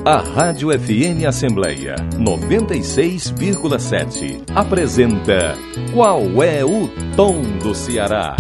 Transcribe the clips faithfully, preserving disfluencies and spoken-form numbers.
A Rádio F M Assembleia noventa e seis vírgula sete apresenta Qual é o Tom do Ceará?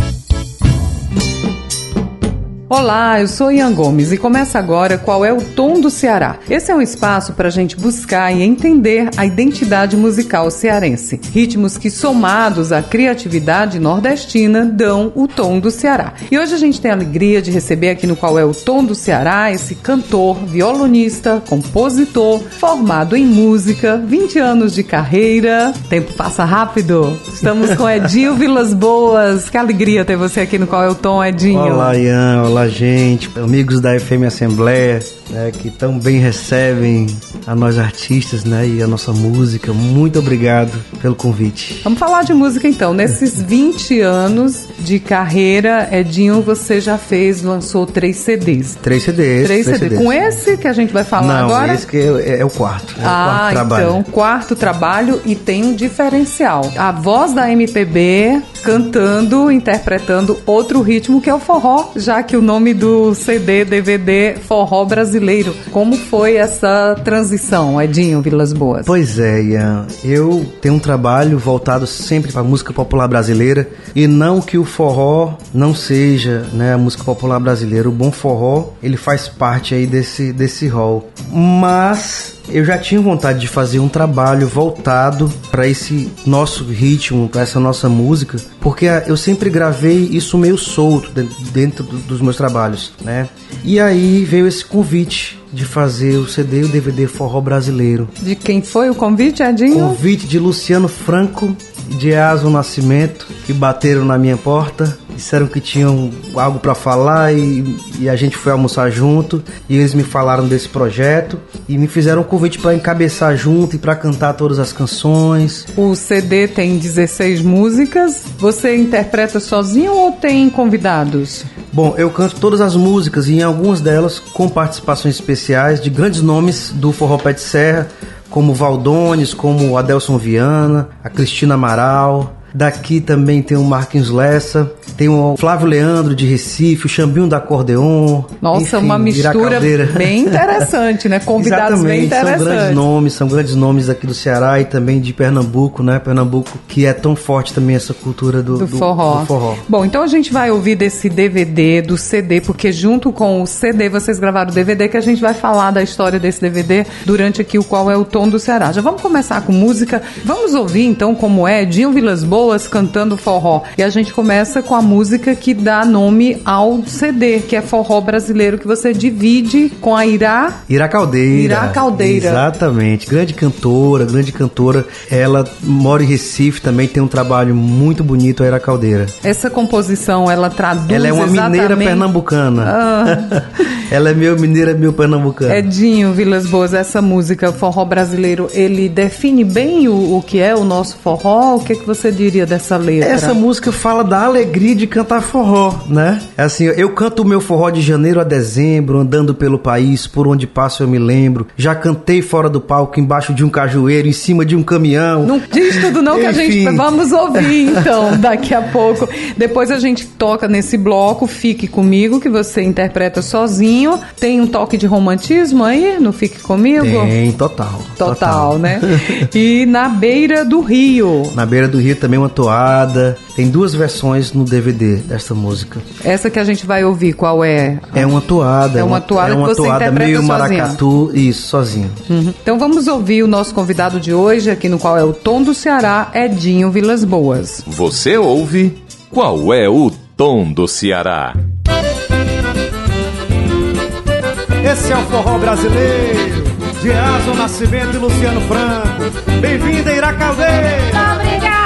Olá, eu sou Ian Gomes e começa agora Qual é o Tom do Ceará? Esse é um espaço para a gente buscar e entender a identidade musical cearense. Ritmos que, somados à criatividade nordestina, dão o tom do Ceará. E hoje a gente tem a alegria de receber aqui no Qual é o Tom do Ceará esse cantor, violonista, compositor, formado em música, vinte anos de carreira. O tempo passa rápido. Estamos com Edinho Vilas Boas. Que alegria ter você aqui no Qual é o Tom, Edinho. Olá, Ian. Olá, gente, amigos da F M Assembleia, né, que tão bem recebem a nós artistas, né, e a nossa música. Muito obrigado pelo convite. Vamos falar de música então. Nesses vinte anos de carreira, Edinho, você já fez, lançou três C Ds. Três C Ds. Três C Ds. Com esse que a gente vai falar Não, agora? Não, esse que é, é o quarto. É ah, o quarto trabalho. Então, quarto trabalho e tem um diferencial. A voz da M P B cantando, interpretando outro ritmo que é o forró, já que o nome do C D, D V D, Forró Brasileiro. Como foi essa transição, Edinho Vilas Boas? Pois é, Ian. Eu tenho um trabalho voltado sempre para a música popular brasileira, e não que o forró não seja, né, a música popular brasileira. O bom forró, ele faz parte aí desse, desse rol. Mas eu já tinha vontade de fazer um trabalho voltado para esse nosso ritmo, para essa nossa música, porque eu sempre gravei isso meio solto dentro dos meus trabalhos, né? E aí veio esse convite de fazer o C D e o D V D Forró Brasileiro. De quem foi o convite, Edinho? Convite de Luciano Franco e de Eason Nascimento, que bateram na minha porta, disseram que tinham algo para falar e, e a gente foi almoçar junto, e eles me falaram desse projeto e me fizeram um convite para encabeçar junto e para cantar todas as canções. O C D tem dezesseis músicas. Você interpreta sozinho ou tem convidados? Bom, eu canto todas as músicas e em algumas delas com participações especiais de grandes nomes do forró pé de serra, como Valdones, como Adelson Viana, a Cristina Amaral. Daqui também tem o Marquinhos Lessa, tem o Flávio Leandro de Recife, o Xambinho da Acordeon. Nossa, enfim, uma mistura bem interessante, né? Convidados bem interessantes. São grandes nomes, são grandes nomes aqui do Ceará e também de Pernambuco, né? Pernambuco, que é tão forte também essa cultura do, do, do, forró. do forró. Bom, então a gente vai ouvir desse D V D, do C D, porque junto com o C D vocês gravaram o D V D, que a gente vai falar da história desse D V D durante aqui o Qual é o Tom do Ceará. Já vamos começar com música. Vamos ouvir então como é Edinho Vilas Boas cantando forró. E a gente começa com a música que dá nome ao C D, que é Forró Brasileiro, que você divide com a Ira... Ira Caldeira. Ira Caldeira. Exatamente. Grande cantora, grande cantora. Ela mora em Recife, também tem um trabalho muito bonito, a Ira Caldeira. Essa composição, ela traduz Ela é uma exatamente... mineira pernambucana. Ah. Ela é meu mineira, meu pernambucana. Edinho Vilas Boas, essa música, Forró Brasileiro, ele define bem o, o que é o nosso forró? O que, que você diria dessa letra? Essa música fala da alegria de cantar forró, né? Assim, eu canto o meu forró de janeiro a dezembro, andando pelo país, por onde passo eu me lembro. Já cantei fora do palco, embaixo de um cajueiro, em cima de um caminhão. Não diz tudo não, que a gente... Vamos ouvir, então, daqui a pouco. Depois a gente toca nesse bloco, Fique Comigo, que você interpreta sozinho. Tem um toque de romantismo aí no Fique Comigo? Tem, total. Total, total. né? E Na Beira do Rio. Na Beira do Rio também uma toada. Tem duas versões no D V D dessa música. Essa que a gente vai ouvir, qual é? É uma toada. É uma toada é uma que você toada interpreta meio sozinha. maracatu, isso, sozinho. Uhum. Então vamos ouvir o nosso convidado de hoje, aqui no Qual é o Tom do Ceará, Edinho Vilas Boas. Você ouve Qual é o Tom do Ceará? Esse é o Forró Brasileiro, de Eason Nascimento e Luciano Franco. Bem-vinda, Ira Caldeira! Obrigada!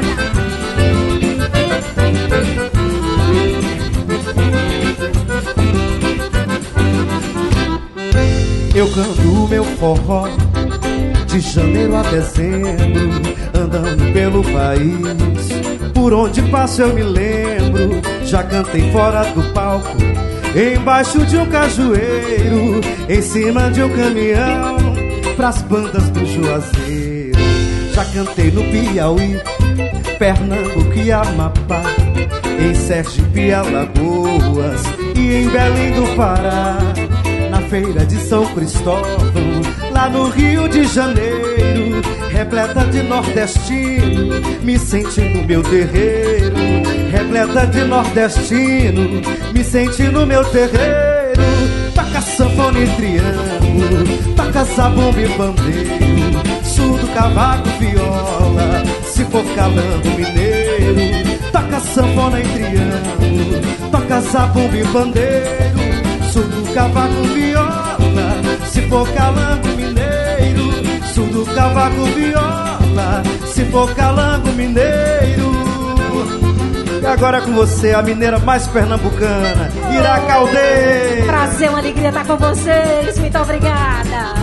Eu canto o meu forró de janeiro a dezembro, andando pelo país, por onde passo eu me lembro. Já cantei fora do palco, embaixo de um cajueiro, em cima de um caminhão, pras bandas do Juazeiro. Já cantei no Piauí, Pernambuco e Amapá, em Sergipe e Alagoas e em Belém do Pará. Na feira de São Cristóvão, lá no Rio de Janeiro, repleta de nordestino, me senti no meu terreiro. Repleta de nordestino, me senti no meu terreiro. Toca sanfona e triângulo, toca zabumba e pandeiro, surdo, cavaco, viola, se for calando mineiro. Toca sanfona e triângulo, toca zabumba e pandeiro, surdo, cavaco, viola, se for calando mineiro. Surdo, cavaco, viola, se for calando mineiro. E agora é com você, a mineira mais pernambucana, Ira Caldeira. Prazer, uma alegria estar com vocês, muito obrigada.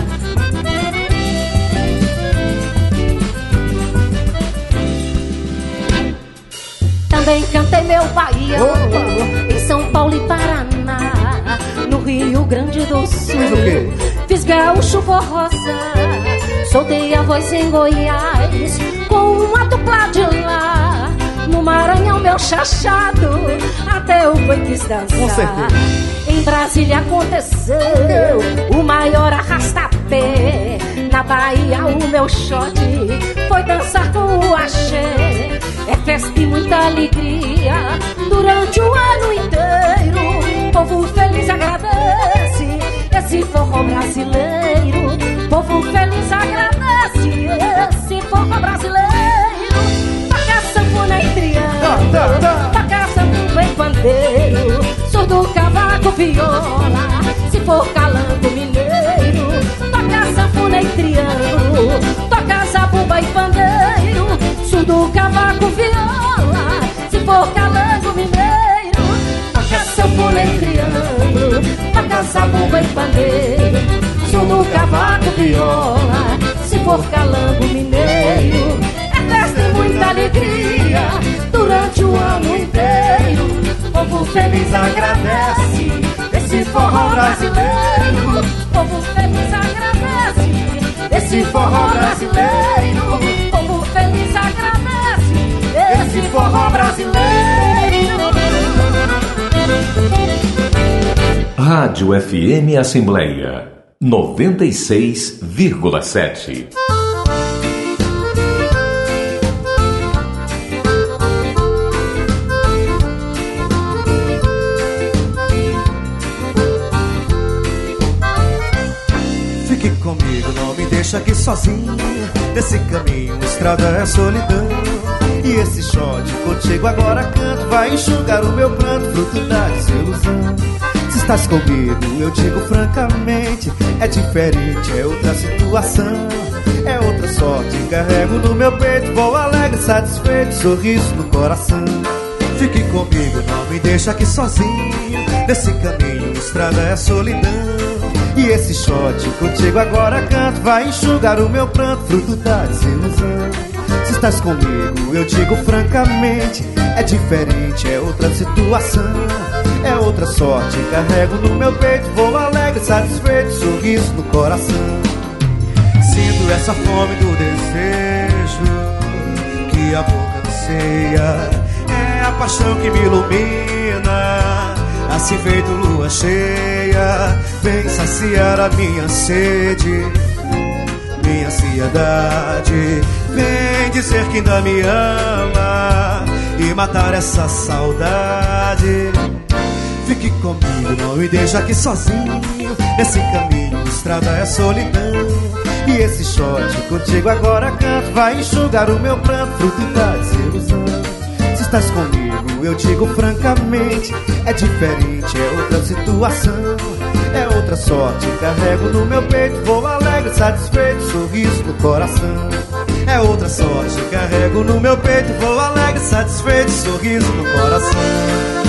Também cantei meu Bahia, oh, oh, em São Paulo e Paraná, no Rio Grande do Sul. Fiz o quê? Fiz gaúcho forrosa, soltei a voz em Goiás com uma dupla de lá. No Maranhão meu chachado, até o boi quis dançar. Com certeza. Em Brasília aconteceu o maior arrasta-pé. Na Bahia o meu shot foi dançar com o axé. É festa e muita alegria durante o ano inteiro. Povo feliz agradece esse forró brasileiro. Povo feliz agradece esse forró brasileiro. Toca sanfona e triângulo, toca sanfona e pandeiro, surdo, cavaco, viola, se for calando mineiro. Toca sanfona e triângulo, toca zabumba e pandeiro, surdo, cavaco, viola, se for calando mineiro. Toca sanfona e triângulo, toca zabumba e pandeiro, surdo, cavaco, viola, se for calando mineiro. É festa e muita alegria durante o ano inteiro. Povo feliz agradece esse forró brasileiro. Povo feliz agradece esse forró brasileiro. Povo feliz agradece esse forró brasileiro. Rádio F M Assembleia noventa e seis vírgula sete. Fique comigo, não me deixa aqui sozinho. Nesse caminho, estrada é solidão. E esse shot contigo agora canto, vai enxugar o meu pranto, fruto da desilusão. Se estás comigo, eu digo francamente, é diferente, é outra situação, é outra sorte. Carrego no meu peito, vou alegre, satisfeito, sorriso no coração. Fique comigo, não me deixa aqui sozinho. Nesse caminho, estrada é solidão. E esse shot contigo agora canto, vai enxugar o meu pranto, fruto da desilusão. Se estás comigo, eu digo francamente, é diferente, é outra situação, é outra sorte. Carrego no meu peito, vou alegre, satisfeito, sorriso no coração. Sinto essa fome do desejo que a boca anseia, é a paixão que me ilumina, assim feito lua cheia. Vem saciar a minha sede, minha ansiedade. Vem dizer que ainda me ama e matar essa saudade. Fique comigo, não me deixa aqui sozinho. Nesse caminho, estrada é solidão. E esse shot contigo agora canto, vai enxugar o meu pranto, fruto da desilusão. Se estás comigo, eu digo francamente, é diferente, é outra situação, é outra sorte. Carrego no meu peito, vou alegre, satisfeito, sorriso no coração. É outra sorte, carrego no meu peito, vou alegre, satisfeito, sorriso no coração.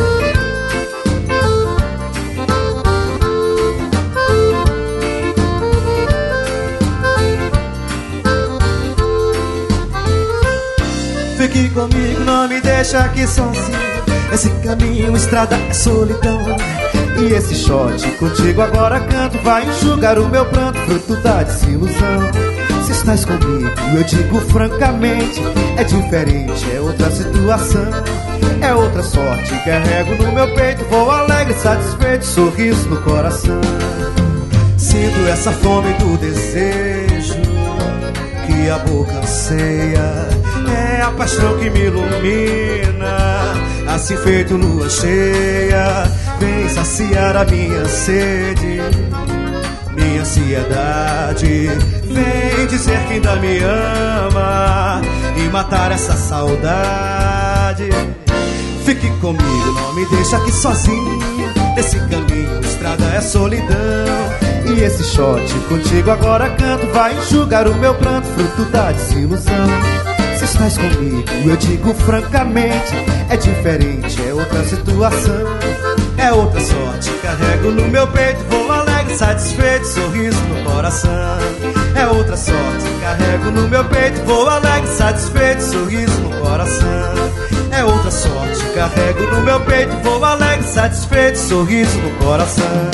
Fique comigo, não me deixa aqui sozinho. Esse caminho, estrada é solidão. E esse shot contigo agora canto, vai enxugar o meu pranto, fruto da desilusão. Se estás comigo, eu digo francamente, é diferente, é outra situação, é outra sorte. Carrego no meu peito, vou alegre, satisfeito, sorriso no coração. sinto essa fome do desejo que a boca anseia. É a paixão que me ilumina, assim feito lua cheia. Vem saciar a minha sede, minha ansiedade. Vem dizer que ainda me ama e matar essa saudade. Fique comigo, não me deixa aqui sozinho. Esse caminho, estrada é solidão. E esse shot contigo agora canto vai enxugar o meu pranto, fruto da desilusão. Se estás comigo, eu digo francamente, é diferente, é outra situação. É outra sorte, carrego no meu peito, vou alegre, satisfeito, sorriso no coração. É outra sorte, carrego no meu peito, vou alegre, satisfeito, sorriso no coração. É outra sorte, carrego no meu peito, vou alegre, satisfeito, sorriso no coração.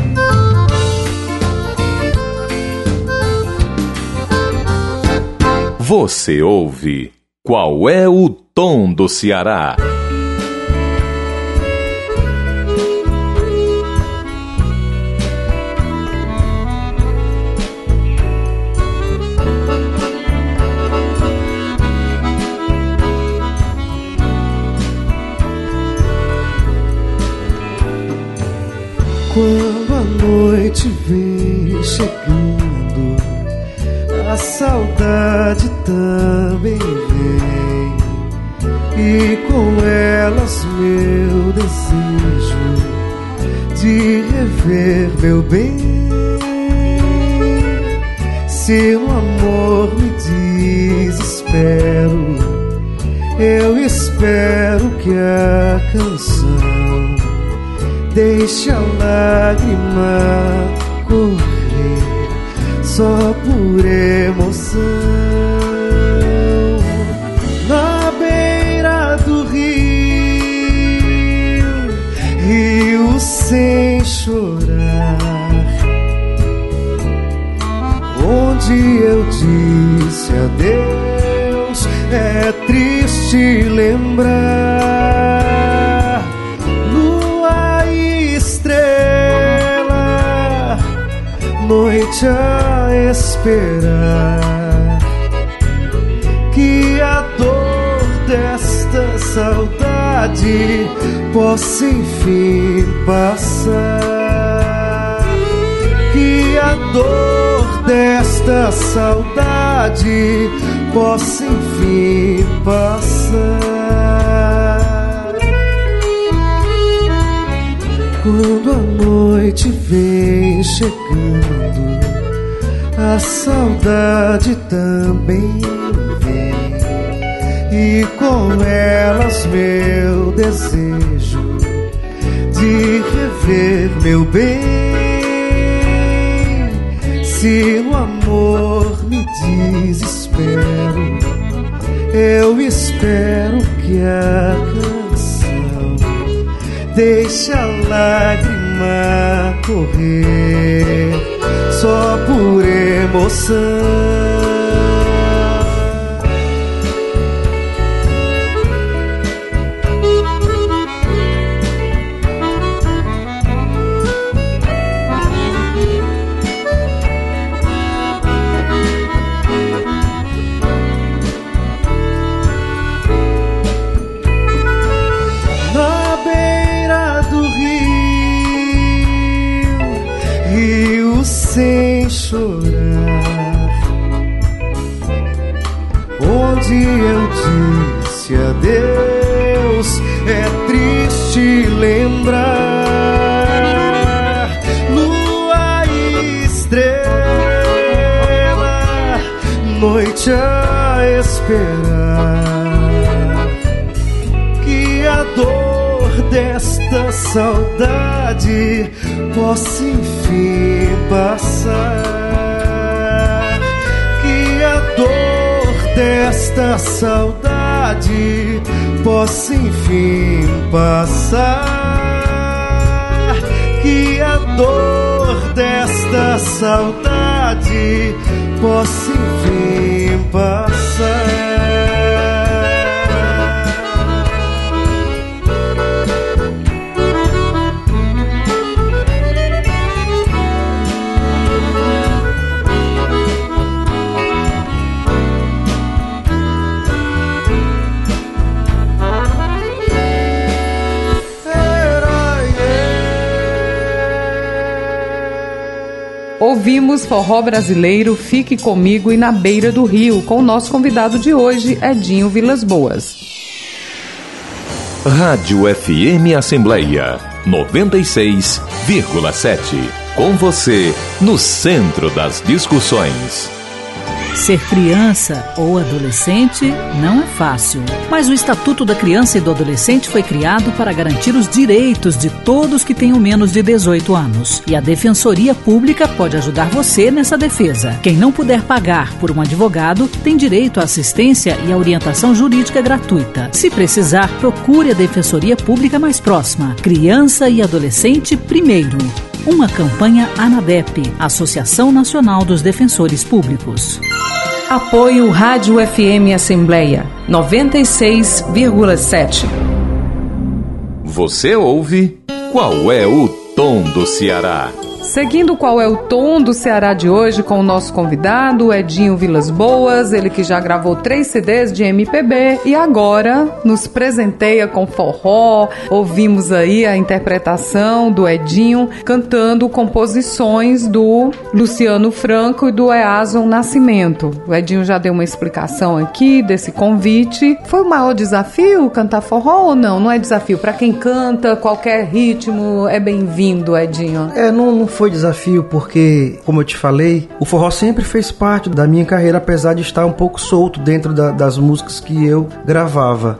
Você ouve Qual é o Tom do Ceará? Quando a noite vem chegando, a saudade também vem, e com elas meu desejo de rever meu bem. Se o amor me desespero, eu espero que a canção deixe a lágrima correr só por emoção. Na beira do rio, rio sem chorar, onde eu disse adeus, é triste lembrar. Noite a esperar que a dor desta saudade possa enfim passar. Que a dor desta saudade possa enfim passar. Quando a noite vem chegando, a saudade também vem, e com elas meu desejo de rever meu bem. Se o amor me desespero, eu espero que a canção deixe a lágrima correr só por emoção. Sem chorar, onde eu disse adeus, é triste lembrar. Lua e estrela, noite a esperar que a dor desta saudade possa enfim passar. Que a dor desta saudade possa enfim passar. Que a dor desta saudade possa enfim passar. ouvimos Forró Brasileiro, Fique Comigo e Na Beira do Rio, com o nosso convidado de hoje, Edinho Vilas Boas. Rádio F M Assembleia noventa e seis vírgula sete. Com você, no centro das discussões. Ser criança ou adolescente não é fácil, mas o Estatuto da Criança e do Adolescente foi criado para garantir os direitos de todos que tenham menos de dezoito anos. E a Defensoria Pública pode ajudar você nessa defesa. Quem não puder pagar por um advogado tem direito à assistência e à orientação jurídica gratuita. Se precisar, procure a Defensoria Pública mais próxima. Criança e Adolescente primeiro. Uma campanha ANADEP, Associação Nacional dos Defensores Públicos. Apoio Rádio F M Assembleia noventa e seis vírgula sete. Você ouve Qual é o Tom do Ceará? Seguindo Qual é o Tom do Ceará de hoje com o nosso convidado, Edinho Vilas Boas, ele que já gravou três C Ds de M P B e agora nos presenteia com forró. Ouvimos aí a interpretação do Edinho cantando composições do Luciano Franco e do Eason Nascimento. O Edinho já deu uma explicação aqui desse convite. Foi o maior desafio cantar forró ou não? Não é desafio. Para quem canta, qualquer ritmo é bem-vindo, Edinho. É, não, não foi desafio porque, como eu te falei, o forró sempre fez parte da minha carreira, apesar de estar um pouco solto dentro da, das músicas que eu gravava.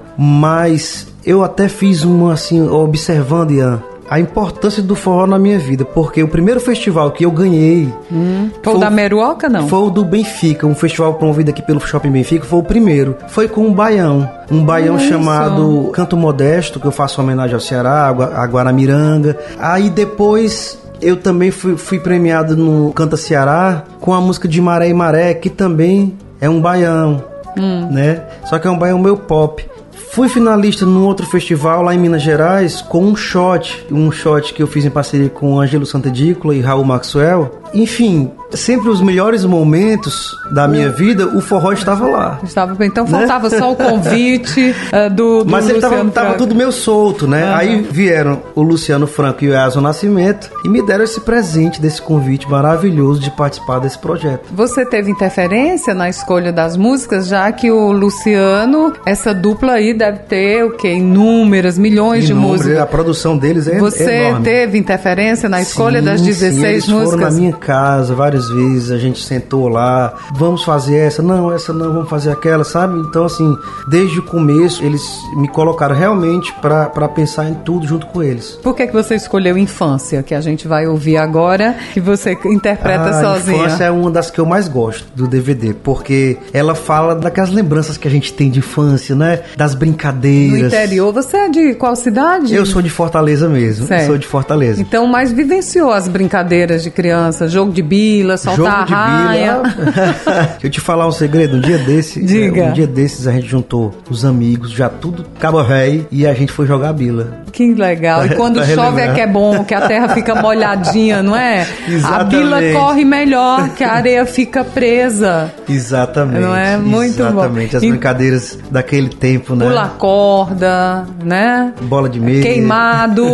Mas eu até fiz uma assim, observando, Ian, a importância do forró na minha vida, porque o primeiro festival que eu ganhei... Hum, foi o da Meruoca, não? Foi o do Benfica, um festival promovido aqui pelo Shopping Benfica, foi o primeiro. Foi com um baião, um baião Isso. chamado Canto Modesto, que eu faço homenagem ao Ceará, a Guaramiranga. Aí depois... Eu também fui, fui premiado no Canta Ceará com a música de Maré e Maré, que também é um baião, hum. né? Só que é um baião meio pop. Fui finalista num outro festival lá em Minas Gerais com um shot, um shot que eu fiz em parceria com Ângelo Sant'Edícola e Raul Maxwell. Enfim, sempre os melhores momentos da minha vida, o forró estava lá. Estava, então faltava né? só o convite uh, do, do Mas ele Luciano tava, tava tudo meio solto, né? Uhum. Aí vieram o Luciano Franco e o Eason Nascimento e me deram esse presente desse convite maravilhoso de participar desse projeto. Você teve interferência na escolha das músicas, já que o Luciano, essa dupla aí deve ter o quê? Inúmeras, milhões Inúmeras, de músicas. A produção deles é Você enorme. teve interferência na escolha sim, das dezesseis sim, eles músicas? Foram na minha casa várias vezes, a gente sentou lá, vamos fazer essa, não, essa não, vamos fazer aquela, sabe? Então assim, desde o começo eles me colocaram realmente pra, pra pensar em tudo junto com eles. Por que que você escolheu Infância, que a gente vai ouvir agora, que você interpreta ah, sozinha? Infância é uma das que eu mais gosto do D V D, porque ela fala daquelas lembranças que a gente tem de infância, né? Das brincadeiras. No interior, você é de qual cidade? Eu sou de Fortaleza mesmo, eu sou de Fortaleza. Então, mas vivenciou as brincadeiras de criança, jogo de bila, soltar jogo a raia. De bila. Deixa eu te falar um segredo, um dia desse, Diga. É, um dia desses a gente juntou os amigos, já tudo caba velho, e a gente foi jogar bila. Que legal. E quando chove é que é bom, que a terra fica molhadinha, não é? Exatamente. A bila corre melhor, que a areia fica presa. Exatamente. Não é? Muito Exatamente. bom. Exatamente. As e brincadeiras daquele tempo, né? Pula corda, né? Bola de meia. Queimado.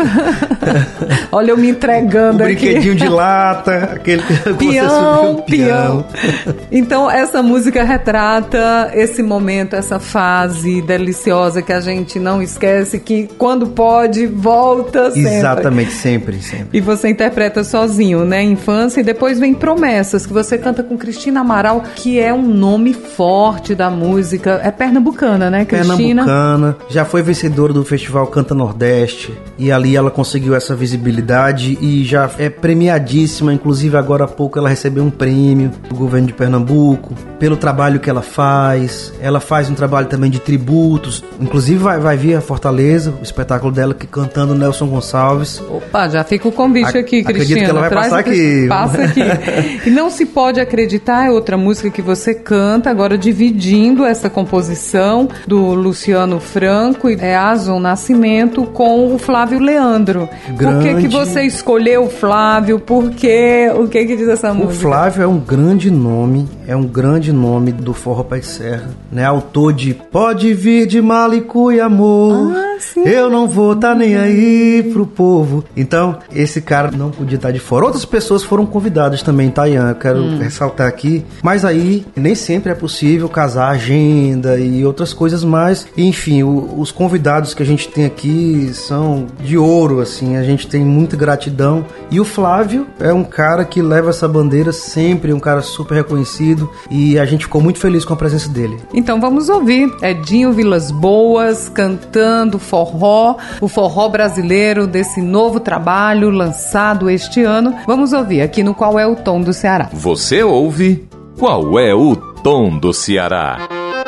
Olha eu me entregando o aqui. Brinquedinho de lata, aquele peão, peão. Então essa música retrata esse momento, essa fase deliciosa que a gente não esquece, que quando pode volta sempre. Exatamente, sempre, sempre. E você interpreta sozinho, né? Infância, e depois vem Promessas, que você canta com Cristina Amaral, que é um nome forte da música. É pernambucana, né, Cristina? Pernambucana, já foi vencedora do Festival Canta Nordeste, e ali ela conseguiu essa visibilidade e já é premiadíssima. Inclusive agora há pouco ela recebeu um prêmio do governo de Pernambuco pelo trabalho que ela faz. Ela faz um trabalho também de tributos, inclusive vai, vai vir a Fortaleza, o espetáculo dela que cantando Nelson Gonçalves. Opa, já fica o convite a, aqui, Cristina. Acredito que ela vai Traz passar aqui. Passa aqui. E Não Se Pode Acreditar é outra música que você canta, agora dividindo essa composição do Luciano Franco e Eason Nascimento com o Flávio Leandro. Grande. Por que que você escolheu o Flávio? Por quê? O que que diz essa música? O Flávio é um grande nome, é um grande nome do forró pé de serra, né? Autor de Pode Vir de Malicuia Amor. Ah, sim. Eu não vou tá nem aí pro povo. Então, esse cara não podia estar de fora. Outras pessoas foram convidadas também, tá, Ian? Eu quero hum. ressaltar aqui. Mas aí, nem sempre é possível casar agenda e outras coisas mais. Enfim, o, os convidados que a gente tem aqui são de ouro, assim. A gente tem muita gratidão. E o Flávio é um cara que leva essa bandeira sempre, um cara super reconhecido. E a gente ficou muito feliz com a presença dele. Então vamos ouvir Edinho Vilas Boas cantando forró, o forró brasileiro desse novo trabalho lançado este ano. Vamos ouvir aqui no Qual é o Tom do Ceará. Você ouve Qual é o Tom do Ceará?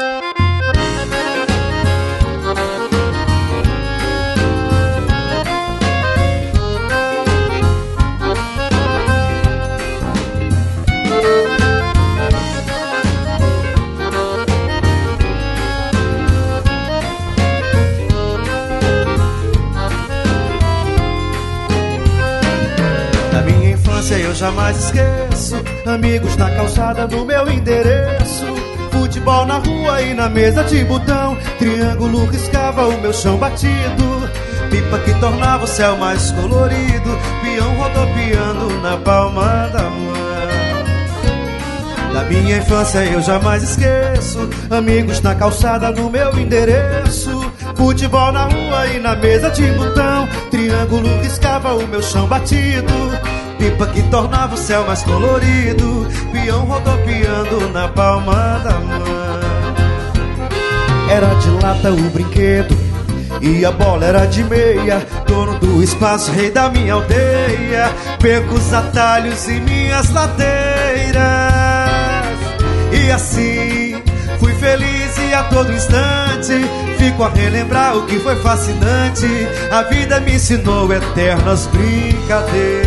Eu jamais esqueço, amigos na calçada no meu endereço, futebol na rua e na mesa de botão, triângulo riscava o meu chão batido, pipa que tornava o céu mais colorido, peão rodopiando na palma da mão. Da minha infância eu jamais esqueço, amigos na calçada no meu endereço, futebol na rua e na mesa de botão, triângulo riscava o meu chão batido, pipa que tornava o céu mais colorido, peão rodopiando na palma da mão. Era de lata o brinquedo e a bola era de meia, dono do espaço, rei da minha aldeia, perco os atalhos em minhas ladeiras. E assim fui feliz e a todo instante fico a relembrar o que foi fascinante. A vida me ensinou eternas brincadeiras.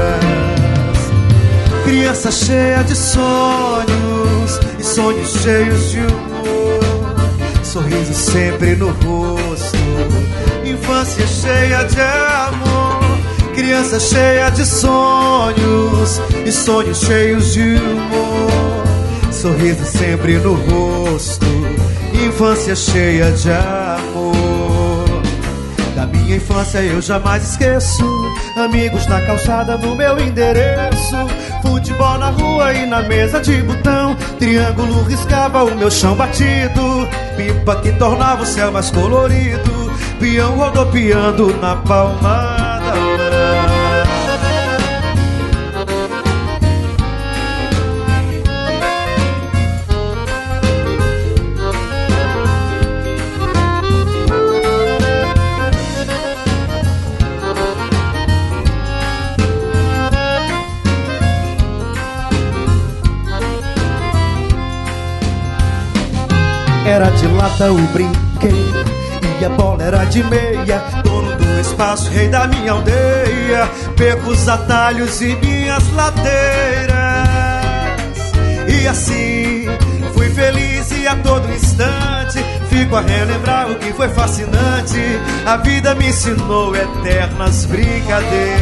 Criança cheia de sonhos e sonhos cheios de humor, sorriso sempre no rosto, infância cheia de amor. Criança cheia de sonhos e sonhos cheios de humor, sorriso sempre no rosto, infância cheia de amor. Da minha infância eu jamais esqueço, amigos na calçada no meu endereço, futebol na rua e na mesa de botão, triângulo riscava o meu chão batido, pipa que tornava o céu mais colorido, peão rodopiando na palma da mão. Era de lata o brinquedo e a bola era de meia, dono do espaço, rei da minha aldeia, perco os atalhos e minhas ladeiras. E assim fui feliz e a todo instante fico a relembrar o que foi fascinante. A vida me ensinou eternas brincadeiras.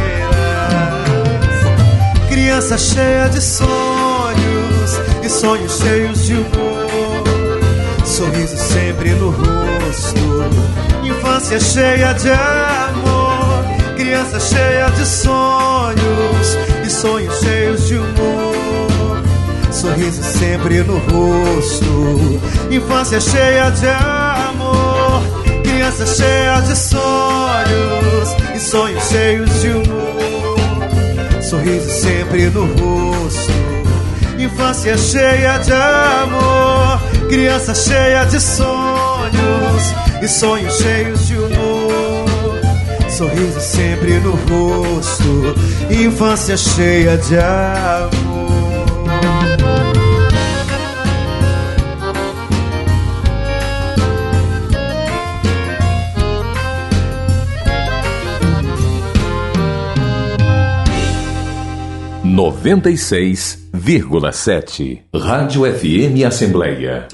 Criança cheia de sonhos e sonhos cheios de humor, sorriso sempre no rosto, infância cheia de amor. Criança cheia de sonhos e sonhos cheios de humor, sorriso sempre no rosto, infância cheia de amor. Criança cheia de sonhos e sonhos cheios de humor, sorriso sempre no rosto, infância cheia de amor. Criança cheia de sonhos e sonhos cheios de humor, sorriso sempre no rosto, infância cheia de amor. noventa e seis vírgula sete Rádio F M Assembleia.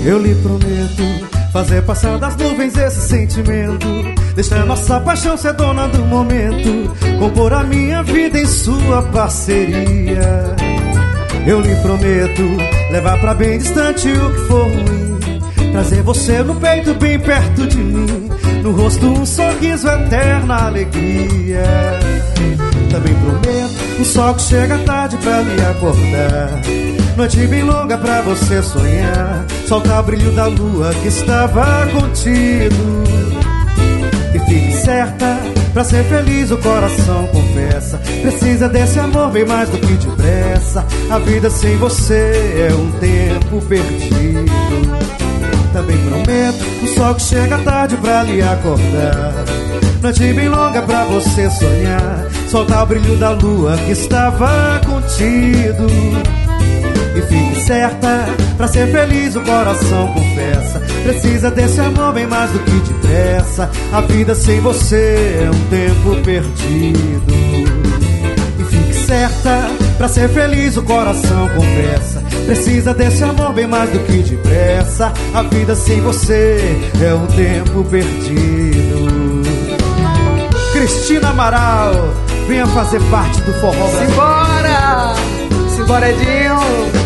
Eu lhe prometo fazer passar das nuvens esse sentimento, deixar nossa paixão ser dona do momento, compor a minha vida em sua parceria. Eu lhe prometo levar pra bem distante o que for ruim, trazer você no peito bem perto de mim, no rosto um sorriso, eterna alegria. Também prometo um sol que chega tarde pra lhe acordar, noite bem longa pra você sonhar, soltar o brilho da lua que estava contido. E fique certa, pra ser feliz o coração confessa, precisa desse amor bem mais do que depressa. A vida sem você é um tempo perdido. Também prometo um sol que chega tarde pra lhe acordar, noite bem longa pra você sonhar, soltar o brilho da lua que estava contido. E fique certa, pra ser feliz o coração confessa, precisa desse amor bem mais do que depressa. A vida sem você é um tempo perdido. E fique certa, pra ser feliz o coração confessa, precisa desse amor bem mais do que depressa. A vida sem você é um tempo perdido. Cristina Amaral, venha fazer parte do forró brasileiro. Simbora! Simbora, Edinho!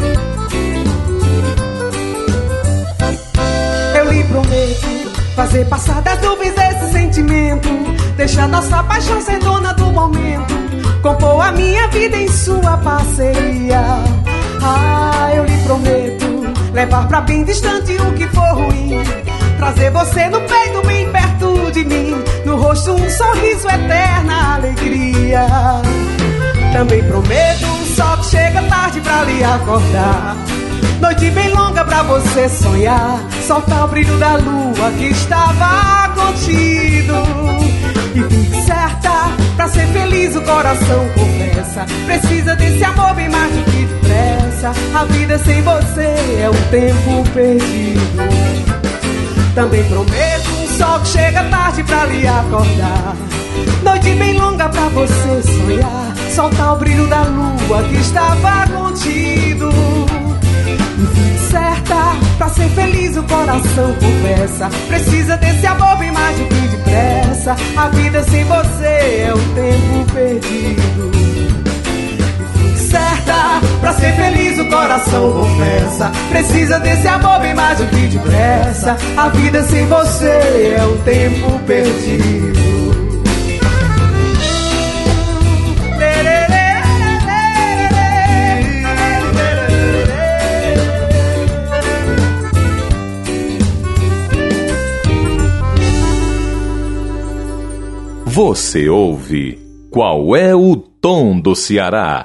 Eu lhe prometo fazer passar das nuvens esse sentimento, deixar nossa paixão ser dona do momento, compor a minha vida em sua parceria. Ah, eu lhe prometo levar pra bem distante o que for ruim, trazer você no peito bem perto de mim, no rosto um sorriso, eterna alegria. Também prometo um sol que chega tarde pra lhe acordar, noite bem longa pra você sonhar, soltar o brilho da lua que estava contido. E fique certa, pra ser feliz o coração confessa, precisa desse amor bem mais do que depressa. A vida sem você é um tempo perdido. Também prometo um sol que chega tarde pra lhe acordar, noite bem longa pra você sonhar, soltar o brilho da lua que estava contido. E fique certa, pra ser feliz o coração confessa, precisa desse amor bem mais do que depressa. A vida sem você é um tempo perdido. E fique certa, pra ser feliz o coração confessa, precisa desse amor bem mais do que depressa. A vida sem você é um tempo perdido. Você ouve Qual é o Tom do Ceará?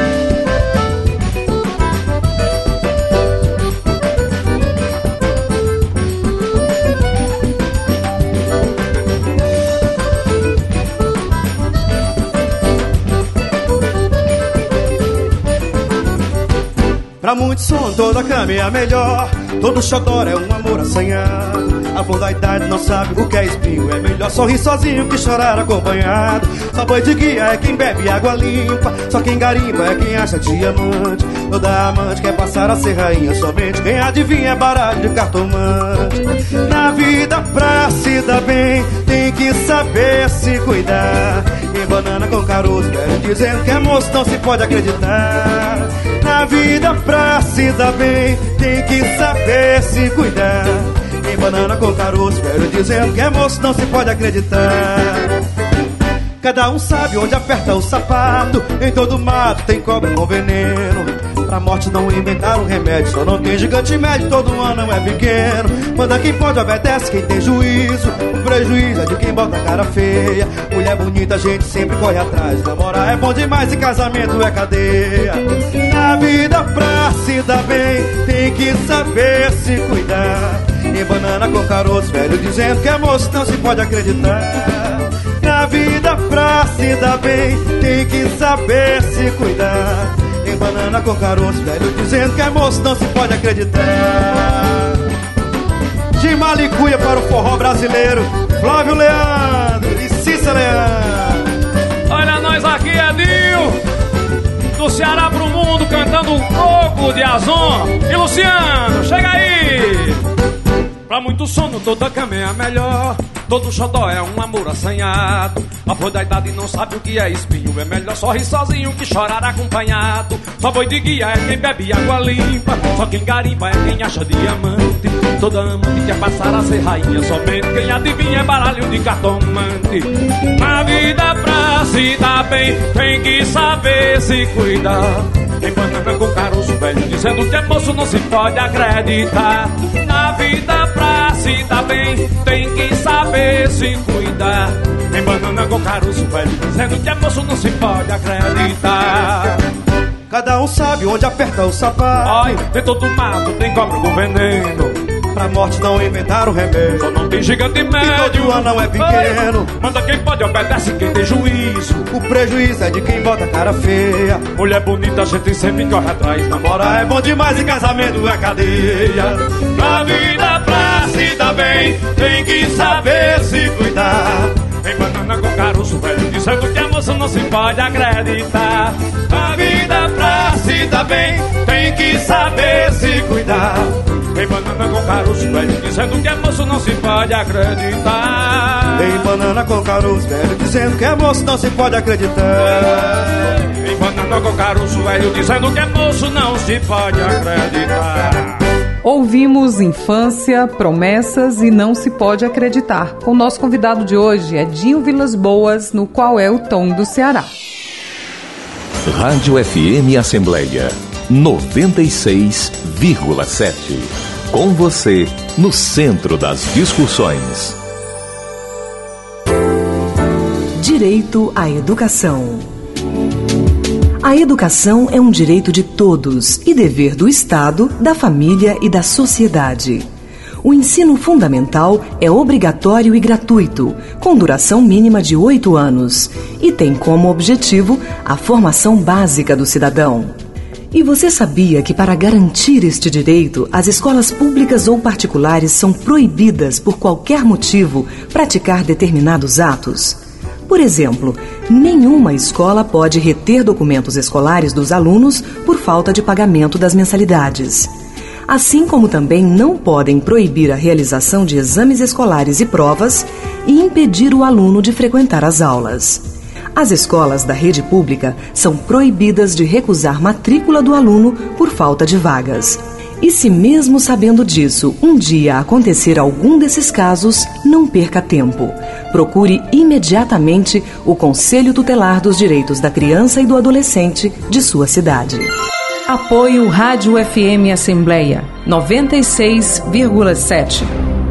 Pra muitos som toda cama é a melhor, todo xodó é um amor assanhado. A flor da idade não sabe o que é espinho, é melhor sorrir sozinho que chorar acompanhado. Só boi de guia é quem bebe água limpa, só quem garimpa é quem acha diamante. Toda amante quer passar a ser rainha, somente quem adivinha é baralho de cartomante. Na vida pra se dar bem tem que saber se cuidar. Em banana com caroço, velho dizendo que é moço não se pode acreditar. Na vida pra se dar bem tem que saber se cuidar. Em banana com caroço, velho dizendo que é moço não se pode acreditar. Cada um sabe onde aperta o sapato, em todo mato tem cobra com veneno. Pra morte não inventaram remédio, só não tem gigante médio, todo ano não é pequeno. Manda quem pode, obedece quem tem juízo, o prejuízo é de quem bota a cara feia. Mulher bonita a gente sempre corre atrás, namorar é bom demais e casamento é cadeia. Na vida pra se dar bem tem que saber se cuidar. Em banana com caroço, velho dizendo que é moço não se pode acreditar. Na vida pra se dar bem tem que saber se cuidar. Em banana com caroço, velho dizendo que é moço não se pode acreditar. De Malicuia para o forró brasileiro, Flávio Leandro e Cícera Leandro. Olha nós aqui, Edinho, do Ceará pro mundo, cantando um pouco de Azon. E Luciano, chega aí! Pra muito sono toda cama é a melhor. Todo xodó é um amor assanhado. A flor da idade não sabe o que é espinho. É melhor sorrir sozinho que chorar acompanhado. Só boi de guia é quem bebe água limpa. Só quem garimpa é quem acha diamante. Toda amante quer passar a ser rainha. Somente quem adivinha é baralho de cartomante. Na vida pra se dar bem tem que saber se cuidar. Tem banana com caroço velho dizendo que é moço não se pode acreditar. Na vida pra se dar bem tem que saber se cuidar. Tem banana com caroço velho dizendo que é moço não se pode acreditar. Cada um sabe onde aperta o sapato. Ai, tem todo mato, tem cobra com veneno. Pra morte não inventaram remédio. Só não tem gigante médio. E todo anão é pequeno. Ai, manda quem pode, obedece quem tem juízo. O prejuízo é de quem bota cara feia. Mulher bonita, a gente sempre corre atrás. Namorar é bom demais e casamento é cadeia. Na vida pra se dar bem tem que saber se cuidar. Tem banana com caroço velho dizendo que a moça não se pode acreditar. Na vida pra se dar bem tem que saber se cuidar. Tem banana com caroço velho dizendo que a moça não se pode acreditar. Tem banana com caroço velho dizendo que a moça não se pode acreditar. Tem banana com caroço velho dizendo que a moça não se pode acreditar. Ouvimos Infância, Promessas e Não Se Pode Acreditar. O nosso convidado de hoje é Edinho Vilas Boas, no Qual é o Tom do Ceará. Rádio F M Assembleia noventa e seis vírgula sete. Com você, no centro das discussões. Direito à educação. A educação é um direito de todos e dever do Estado, da família e da sociedade. O ensino fundamental é obrigatório e gratuito, com duração mínima de oito anos, e tem como objetivo a formação básica do cidadão. E você sabia que para garantir este direito, as escolas públicas ou particulares são proibidas por qualquer motivo praticar determinados atos? Por exemplo, nenhuma escola pode reter documentos escolares dos alunos por falta de pagamento das mensalidades. Assim como também não podem proibir a realização de exames escolares e provas e impedir o aluno de frequentar as aulas. As escolas da rede pública são proibidas de recusar matrícula do aluno por falta de vagas. E se mesmo sabendo disso, um dia acontecer algum desses casos, não perca tempo. Procure imediatamente o Conselho Tutelar dos Direitos da Criança e do Adolescente de sua cidade. Apoio Rádio F M Assembleia noventa e seis vírgula sete.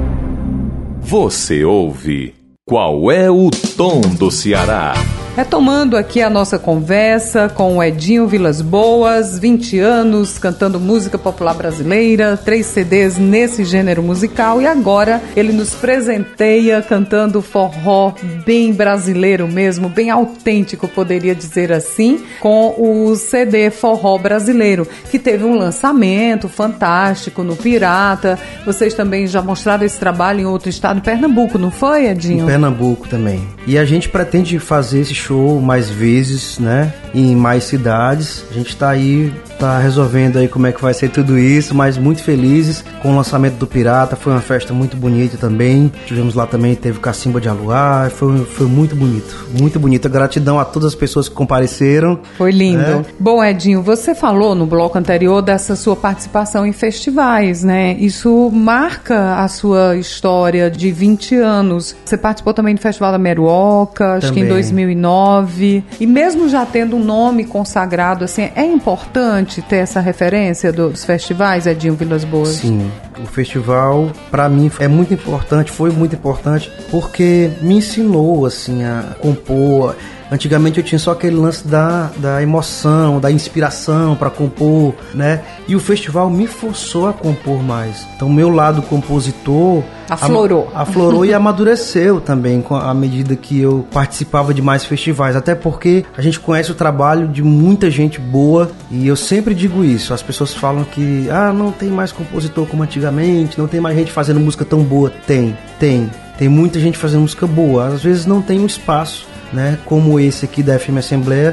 Você ouve Qual é o Tom do Ceará? Retomando aqui a nossa conversa com o Edinho Vilas Boas, vinte anos, cantando música popular brasileira, três C Ds nesse gênero musical, e agora ele nos presenteia cantando forró bem brasileiro mesmo, bem autêntico, poderia dizer assim, com o C D Forró Brasileiro, que teve um lançamento fantástico no Pirata. Vocês também já mostraram esse trabalho em outro estado, em Pernambuco, não foi, Edinho? Em Pernambuco também. E a gente pretende fazer esse show mais vezes, né, em mais cidades. A gente tá aí, tá resolvendo aí como é que vai ser tudo isso, mas muito felizes com o lançamento do Pirata. Foi uma festa muito bonita também. Tivemos lá também, teve Cacimba de Aluá, foi, foi muito bonito, muito bonito. Gratidão a todas as pessoas que compareceram. Foi lindo. É. Bom, Edinho, você falou no bloco anterior dessa sua participação em festivais, né? Isso marca a sua história de vinte anos. Você participou também do Festival da Meruoca, acho também. que em dois mil e nove. E mesmo já tendo um nome consagrado, assim, é importante ter essa referência dos festivais, Edinho Vilas Boas? Sim, o festival para mim é muito importante, foi muito importante, porque me ensinou assim a compor. Antigamente eu tinha só aquele lance da, da emoção, da inspiração para compor, né? E o festival me forçou a compor mais. Então o meu lado compositor aflorou, am, aflorou e amadureceu também com a medida que eu participava de mais festivais. Até porque a gente conhece o trabalho de muita gente boa e eu sempre digo isso. As pessoas falam que ah, não tem mais compositor como antigamente, não tem mais gente fazendo música tão boa. Tem, tem. Tem muita gente fazendo música boa. Às vezes não tem um espaço, né, como esse aqui da F M Assembleia,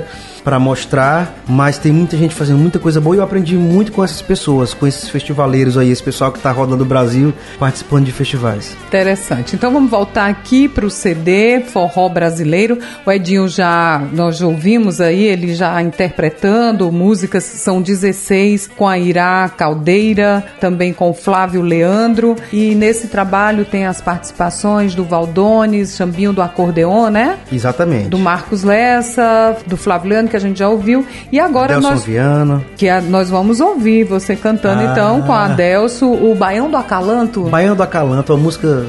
para mostrar, mas tem muita gente fazendo muita coisa boa e eu aprendi muito com essas pessoas, com esses festivaleiros aí, esse pessoal que tá rodando o Brasil participando de festivais. Interessante. Então vamos voltar aqui pro C D Forró Brasileiro. O Edinho já, nós já ouvimos aí, ele já interpretando músicas, são dezesseis com a Irá Caldeira, também com o Flávio Leandro, e nesse trabalho tem as participações do Valdones, Xambinho do Acordeon, né? Exatamente. Do Marcos Lessa, do Flávio Leandro, que a gente já ouviu, e agora Adelson nós... Viana. Que a, nós vamos ouvir você cantando, Ah. então, com a Adelso, o Baião do Acalanto. Baião do Acalanto, uma música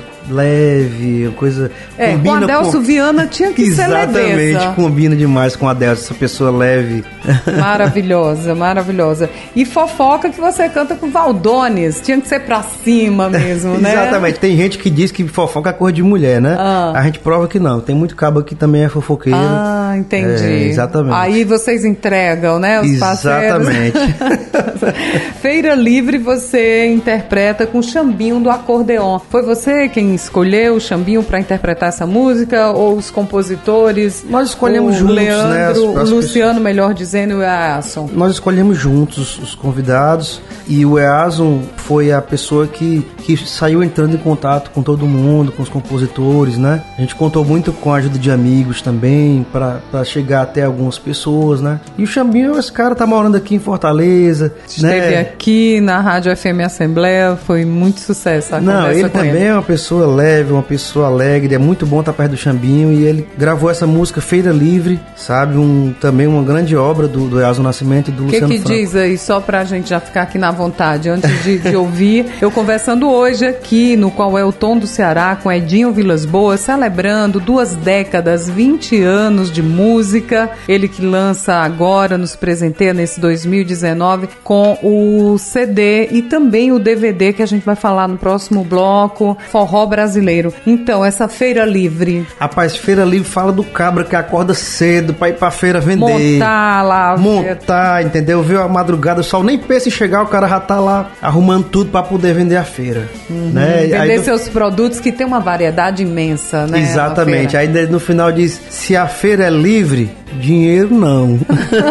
leve, uma coisa... É, com combina Adelso com... Viana tinha que ser leveza. Exatamente, combina demais com a Adelso, essa pessoa leve. Maravilhosa, maravilhosa. E fofoca que você canta com Valdones, tinha que ser pra cima mesmo, né? Exatamente, tem gente que diz que fofoca é coisa de mulher, né? Ah. A gente prova que não, tem muito cabo que também é fofoqueiro. Ah, entendi. É, exatamente. Aí vocês entregam, né, os Exatamente. parceiros. Feira Livre você interpreta com o Xambinho do Acordeon. Foi você quem escolheu o Xambinho para interpretar essa música ou os compositores? Nós escolhemos o juntos, Leandro, né? As, as o Luciano, melhor dizendo, e o Eason. Nós escolhemos juntos os convidados e o Eason foi a pessoa que, que saiu entrando em contato com todo mundo, com os compositores, né? A gente contou muito com a ajuda de amigos também para chegar até algumas pessoas, né? E o Xambinho, esse cara tá morando aqui em Fortaleza, Esteve né? aqui na Rádio F M Assembleia, foi muito sucesso a Não, conversa ele com também ele. é uma pessoa leve, uma pessoa alegre, é muito bom estar perto do Xambinho e ele gravou essa música Feira Livre, sabe? Um, também uma grande obra do, do Eason Nascimento e do O que Luciano que Franco. diz aí, só pra gente já ficar aqui na vontade, antes de, de ouvir, eu conversando hoje aqui no Qual é o Tom do Ceará com Edinho Vilas Boas, celebrando duas décadas, vinte anos de música, ele que lança agora, nos presenteia nesse dois mil e dezenove com o C D e também o D V D que a gente vai falar no próximo bloco, Forró Brasileiro. Então, essa Feira Livre. Rapaz, Feira Livre fala do cabra que acorda cedo pra ir pra feira vender. Montar lá. Montar, entendeu? Viu a madrugada, o sol nem pensa em chegar, o cara já tá lá arrumando tudo pra poder vender a feira. Uhum. Né? Vender Aí, seus produtos que tem uma variedade imensa, né? Exatamente. Aí no final diz, se a feira é livre, dinheiro não.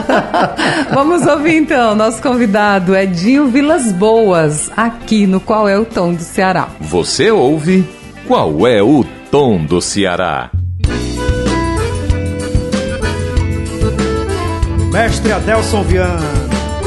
Vamos ouvir então nosso convidado Edinho Vilas Boas, aqui no Qual é o Tom do Ceará. Você ouve Qual é o Tom do Ceará? Mestre Adelson Viana.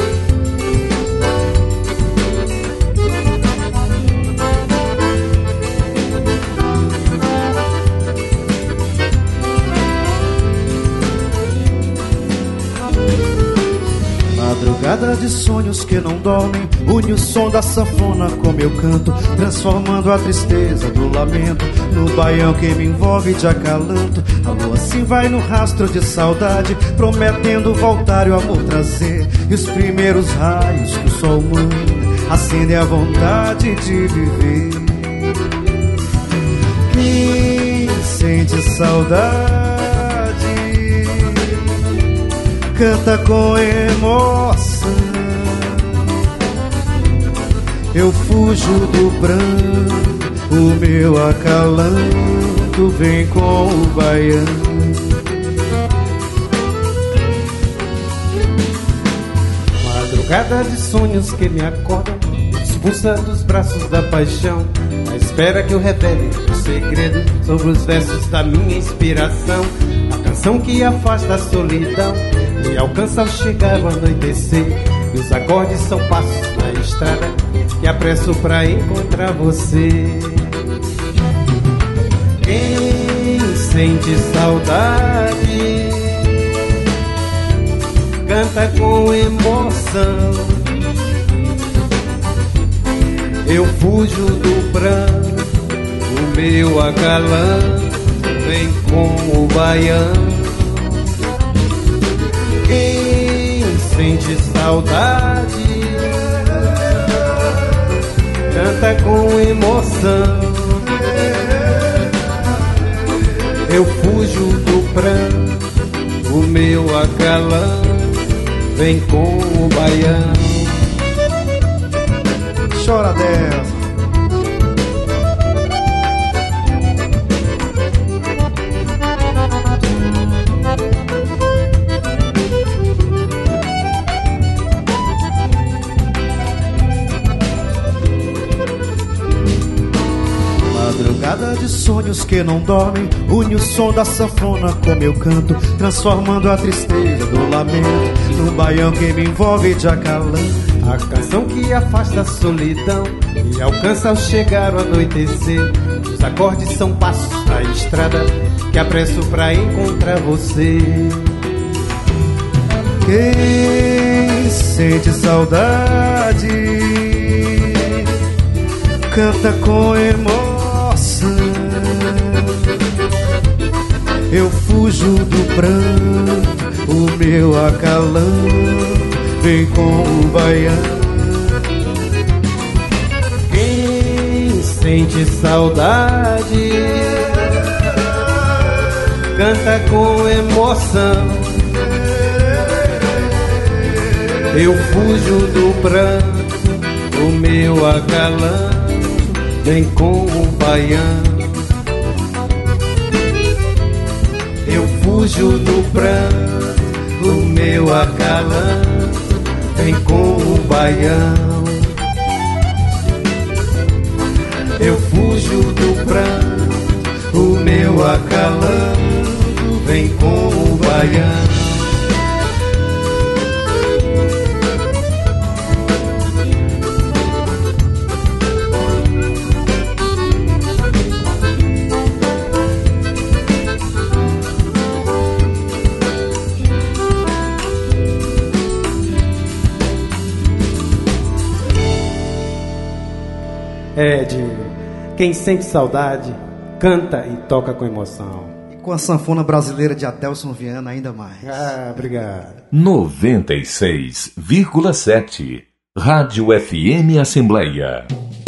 Madrugada de sonhos que não dormem, une o som da sanfona com meu canto, transformando a tristeza do lamento no baião que me envolve de acalanto. A lua assim vai no rastro de saudade, prometendo voltar e o amor trazer. E os primeiros raios que o sol manda acendem a vontade de viver. Quem sente saudade canta com emoção. Eu fujo do branco, o meu acalanto vem com o baião. Madrugada de sonhos que me acordam, expulsa dos braços da paixão. A espera que eu revele o segredo sobre os versos da minha inspiração. A canção que afasta a solidão me alcança ao chegar o anoitecer. E os acordes são passos na estrada que apresso pra encontrar você. Quem sente saudade canta com emoção. Eu fujo do pranto, o meu acalanto vem com o baião. Quem sente saudade canta com emoção. Eu fujo do pranto, o meu acalanto vem com o baião. Chora dessa. sonhos que não dormem, une o som da sanfona com meu canto, transformando a tristeza do lamento no baião que me envolve de acalanto. A canção que afasta a solidão e alcança ao chegar o anoitecer. Os acordes são passos na estrada que apresso pra encontrar você. Quem sente saudade canta com emoção. Eu fujo do pranto, o meu acalanto vem com o baião. Quem sente saudade canta com emoção. Eu fujo do pranto, o meu acalanto vem com o baião. Eu fujo do pranto, o meu acalanto vem com o baião. Eu fujo do pranto, o meu acalanto vem com o baião. Ed, quem sente saudade, canta e toca com emoção. E com a sanfona brasileira de Adelson Viana ainda mais. Ah, obrigado. noventa e seis vírgula sete Rádio F M Assembleia.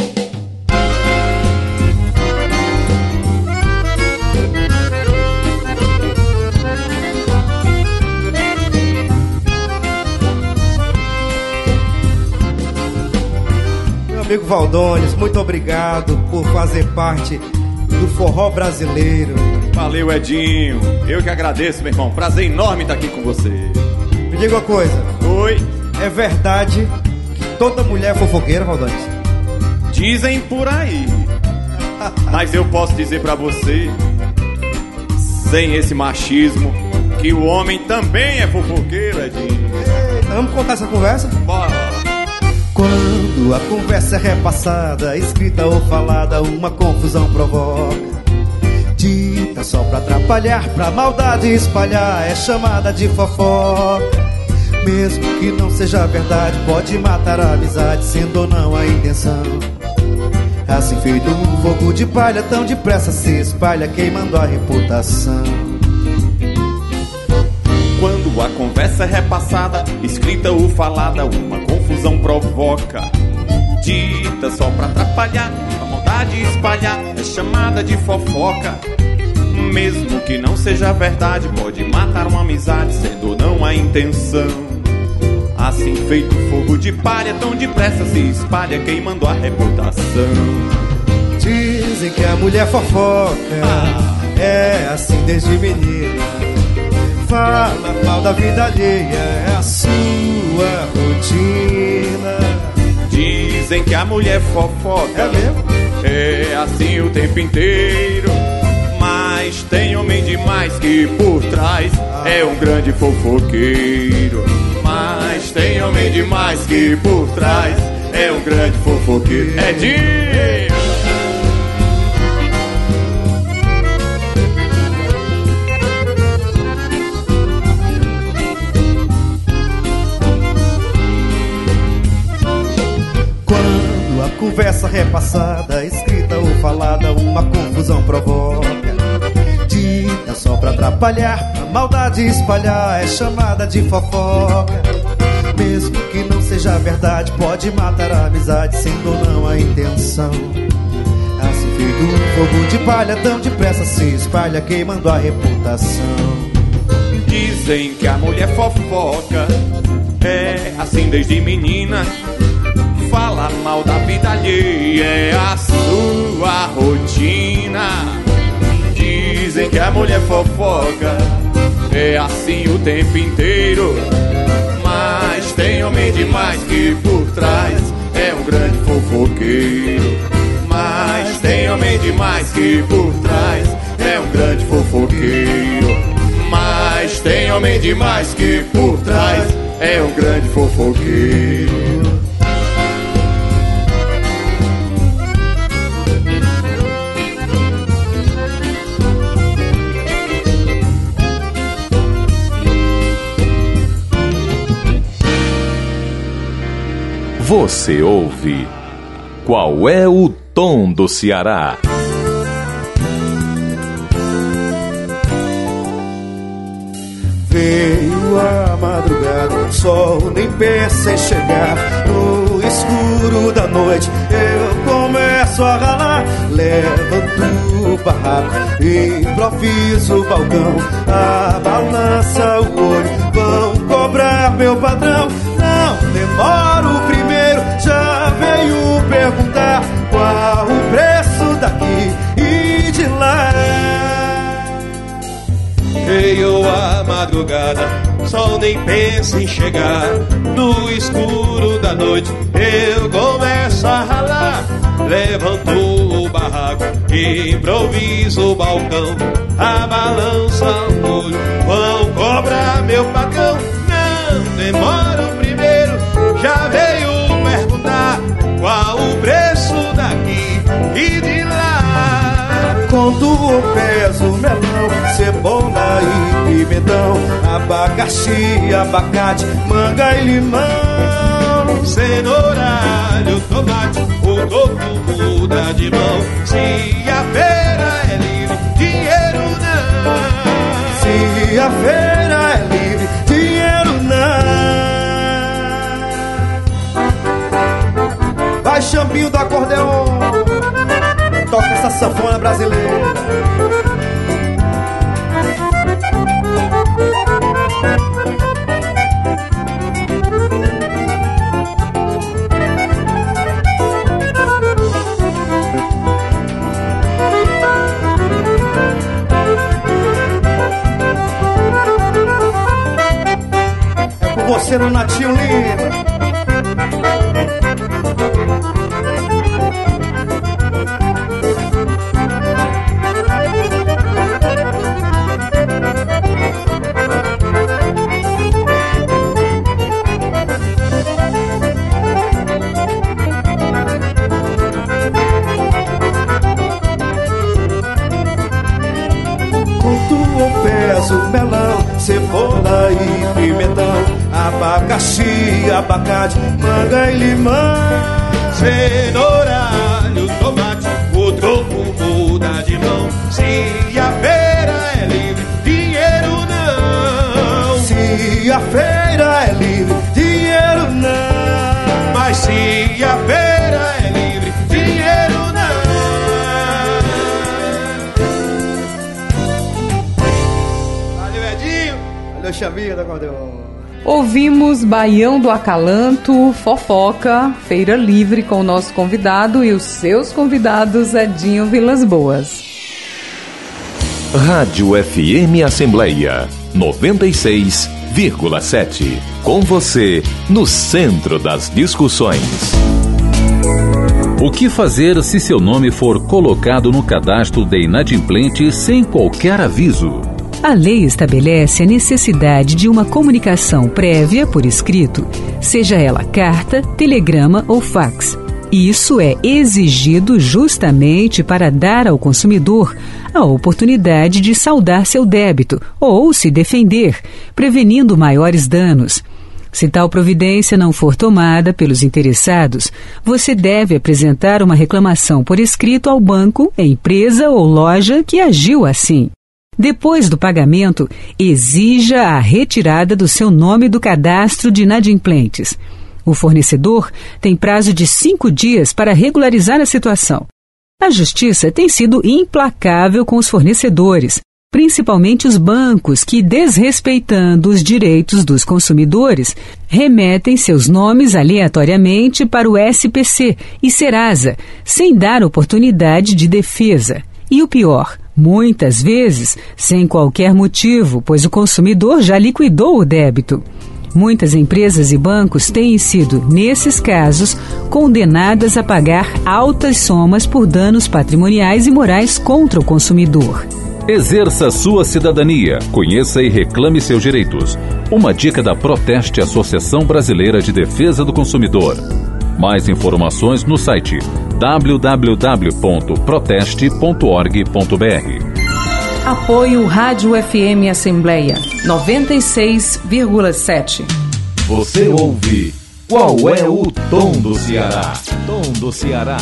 Amigo Valdones, muito obrigado por fazer parte do forró brasileiro. Valeu, Edinho. Eu que agradeço, meu irmão. Prazer enorme estar aqui com você. Me diga uma coisa. Oi. É verdade que toda mulher é fofoqueira, Valdones? Dizem por aí. Mas eu posso dizer pra você, sem esse machismo, que o homem também é fofoqueiro, Edinho. Eita, vamos contar essa conversa? Bora. Quando a conversa é repassada, escrita ou falada, uma confusão provoca. Dita só pra atrapalhar, pra maldade espalhar, é chamada de fofoca. Mesmo que não seja verdade, pode matar a amizade, sendo ou não a intenção. Assim feito um fogo de palha, tão depressa se espalha, queimando a reputação. Quando a conversa é repassada, escrita ou falada, uma confusão provoca. Dita só pra atrapalhar, a maldade espalhar, é chamada de fofoca. Mesmo que não seja verdade, pode matar uma amizade, sendo ou não a intenção. Assim feito fogo de palha, tão depressa se espalha, queimando a reputação. Dizem que a mulher fofoca ah. é assim desde menina. Fala mal da vida alheia, é a sua rotina. Dizem que a mulher fofoca é mesmo? É assim o tempo inteiro. Mas tem homem demais que por trás ah. é um grande fofoqueiro. Mas tem homem demais que por trás é um grande fofoqueiro. É de... Conversa repassada, escrita ou falada, uma confusão provoca. Dita só pra atrapalhar, a maldade espalhar, é chamada de fofoca. Mesmo que não seja verdade, pode matar a amizade, sendo ou não a intenção. Assim feito um fogo de palha, tão depressa se espalha, queimando a reputação. Dizem que a mulher fofoca é assim desde menina. Fala mal da vida alheia, é a sua rotina. Dizem que a mulher fofoca é assim o tempo inteiro. Mas tem homem demais que por trás é um grande fofoqueiro. Mas tem homem demais que por trás é um grande fofoqueiro. Mas tem homem demais que por trás é um grande fofoqueiro. Você ouve Qual é o Tom do Ceará? Veio a madrugada, o sol nem pensa em chegar. No escuro da noite eu começo a ralar. Levanto o barraco, improviso o balcão. A balança o olho, vão cobrar meu patrão. Não demoro o primeiro, já veio perguntar qual o preço daqui e de lá. Veio a madrugada, sol nem pensa em chegar. No escuro da noite eu começo a ralar. Levanto o barraco, improviso o balcão. A balança o olho, vão cobrar meu patrão. Não demora o primeiro, já veio perguntar qual o preço daqui e de lá. Conto o peso, melão, cebola e pimentão, abacaxi, abacate, manga e limão, cenoura, alho, tomate, o coco muda de mão. Se a feira é livre, dinheiro não. Se a feira é livre, dinheiro não. Vai, Chambinho do acordeon, toca essa sanfona brasileira. É com você no Natinho Lima. Melão, cebola e pimentão, abacaxi, abacate, manga e limão, cenoura, alho, tomate, o troco muda de mão. Se a feira é livre, dinheiro não. Se a feira é livre, dinheiro não. Mas se a feira é livre, dinheiro não. Valeu, Chavinha da acordeon. Ouvimos Baião do Acalanto, Fofoca, Feira Livre com o nosso convidado e os seus convidados Edinho Vilas Boas. Rádio F M Assembleia noventa e seis vírgula sete. Com você no centro das discussões. O que fazer se seu nome for colocado no cadastro de inadimplente sem qualquer aviso? A lei estabelece a necessidade de uma comunicação prévia por escrito, seja ela carta, telegrama ou fax. Isso é exigido justamente para dar ao consumidor a oportunidade de saldar seu débito ou se defender, prevenindo maiores danos. Se tal providência não for tomada pelos interessados, você deve apresentar uma reclamação por escrito ao banco, empresa ou loja que agiu assim. Depois do pagamento, exija a retirada do seu nome do cadastro de inadimplentes. O fornecedor tem prazo de cinco dias para regularizar a situação. A Justiça tem sido implacável com os fornecedores, principalmente os bancos que, desrespeitando os direitos dos consumidores, remetem seus nomes aleatoriamente para o S P C e Serasa, sem dar oportunidade de defesa. E o pior, muitas vezes, sem qualquer motivo, pois o consumidor já liquidou o débito. Muitas empresas e bancos têm sido, nesses casos, condenadas a pagar altas somas por danos patrimoniais e morais contra o consumidor. Exerça sua cidadania, conheça e reclame seus direitos. Uma dica da Proteste, Associação Brasileira de Defesa do Consumidor. Mais informações no site w w w ponto proteste ponto org ponto b r. Apoio Rádio F M Assembleia noventa e seis vírgula sete. Você ouve Qual é o Tom do Ceará? Tom do Ceará.